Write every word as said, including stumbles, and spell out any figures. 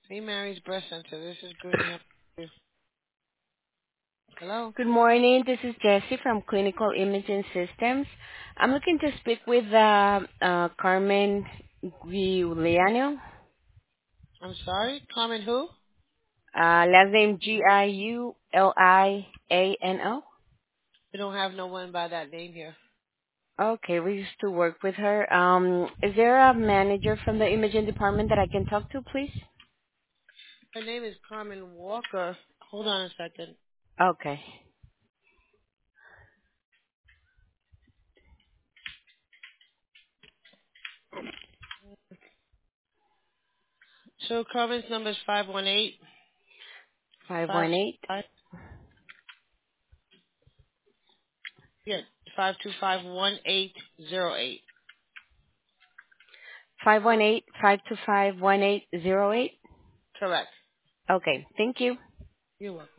Saint Mary's Breast Center. This is Brittany. How are you? Hello. Good morning. This is Jessie from Clinical Imaging Systems. I'm looking to speak with uh, uh, Carmen Giuliano. I'm sorry. Carmen who? Uh, last name G I U L I A N O. We don't have no one by that name here. Okay, we used to work with her. Um, is there a manager from the imaging department that I can talk to, please? Her name is Carmen Walker. Hold on a second. Okay. So Carmen's number is five one eight Five five one eight five. Yeah, five two five one eight zero eight. five one eight five two five one eight zero eight. Correct. Okay, thank you. You're welcome.